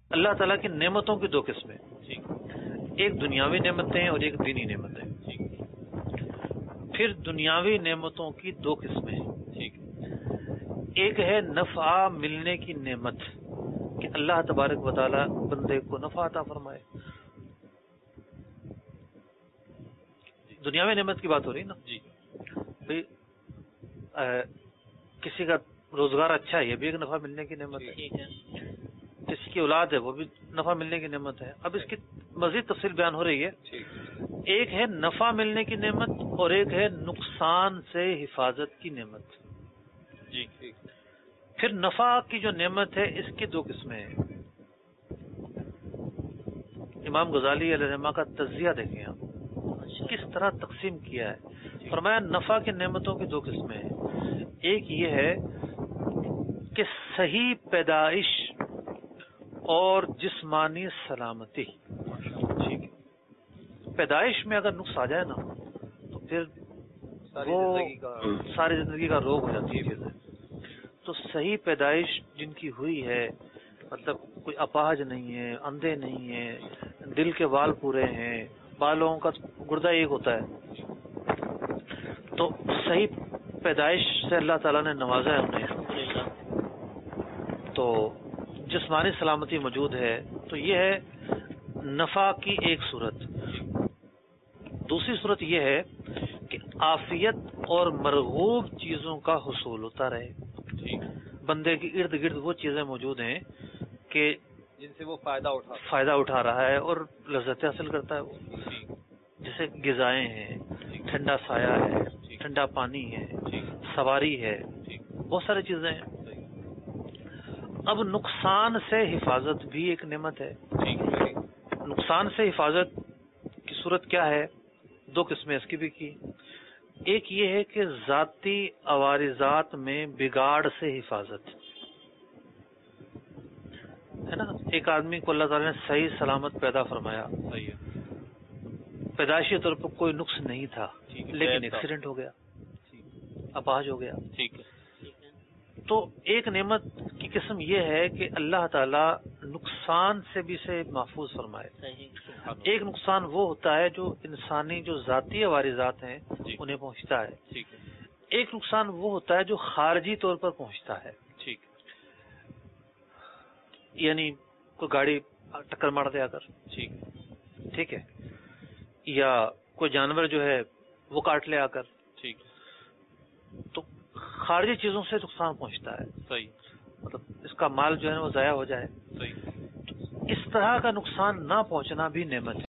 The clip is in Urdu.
اللہ تعالیٰ کی نعمتوں کی دو قسمیں، ایک دنیاوی نعمتیں اور ایک دینی نعمتیں۔ پھر دنیاوی نعمتوں کی دو قسمیں، ایک ہے نفع ملنے کی نعمت کہ اللہ تبارک و تعالیٰ بندے کو نفع عطا فرمائے، دنیاوی نعمت کی بات ہو رہی نا جی، بھائی کسی کا روزگار اچھا ہے، یہ بھی ایک نفع ملنے کی نعمت ہے، کسی کی اولاد ہے وہ بھی نفع ملنے کی نعمت ہے۔ اب اس کی مزید تفصیل بیان ہو رہی ہے، ایک ہے نفع ملنے کی نعمت اور ایک ہے نقصان سے حفاظت کی نعمت جی۔ پھر نفع کی جو نعمت ہے اس کی دو قسمیں ہیں۔ امام غزالی علیہ رحمہ کا تجزیہ دیکھیں آپ کس طرح تقسیم کیا ہے، فرمایا نفع کی نعمتوں کی دو قسمیں ہیں، ایک یہ ہے کہ صحیح پیدائش اور جسمانی سلامتی، پیدائش میں اگر نقص آ جائے نا تو پھر ساری زندگی کا روگ ہو جاتی ہے چیزیں۔ تو صحیح پیدائش جن کی ہوئی ہے، مطلب کوئی اپاہج نہیں ہے، اندھے نہیں ہیں، دل کے بال پورے ہیں، بالوں کا گردہ ایک ہوتا ہے، تو صحیح پیدائش سے اللہ تعالیٰ نے نوازا ہے انہیں، تو جسمانی سلامتی موجود ہے، تو یہ ہے نفع کی ایک صورت۔ دوسری صورت یہ ہے کہ عافیت اور مرغوب چیزوں کا حصول ہوتا رہے، بندے کے ارد گرد وہ چیزیں موجود ہیں کہ جن سے وہ فائدہ اٹھا رہا ہے اور لذت حاصل کرتا ہے، وہ جیسے غذائیں ہیں، ٹھنڈا سایہ ہے، ٹھنڈا پانی ہے، سواری ہے، بہت ساری چیزیں ہیں۔ اب نقصان سے حفاظت بھی ایک نعمت ہے۔ نقصان سے حفاظت کی صورت کیا ہے؟ دو قسمیں اس کی بھی کی، ایک یہ ہے کہ ذاتی عوارضات میں بگاڑ سے حفاظت ہے نا، ایک آدمی کو اللہ تعالیٰ نے صحیح سلامت پیدا فرمایا، پیدائشی طور پر کوئی نقص نہیں تھا، لیکن ایکسیڈنٹ ہو گیا، اپاہج ہو گیا، تو ایک نعمت کی قسم یہ ہے کہ اللہ تعالیٰ نقصان سے بھی سے محفوظ فرمائے۔ ایک نقصان وہ ہوتا ہے جو انسانی جو ذاتی عوارضات ہیں انہیں پہنچتا ہے، ایک نقصان وہ ہوتا ہے جو خارجی طور پر پہنچتا ہے، یعنی کوئی گاڑی ٹکر مار دے اگر، ٹھیک ہے، یا کوئی جانور جو ہے وہ کاٹ لے آ کر، تو خارجی چیزوں سے نقصان پہنچتا ہے، مطلب اس کا مال جو ہے وہ ضائع ہو جائے، اس طرح کا نقصان نہ پہنچنا بھی نعمت ہے۔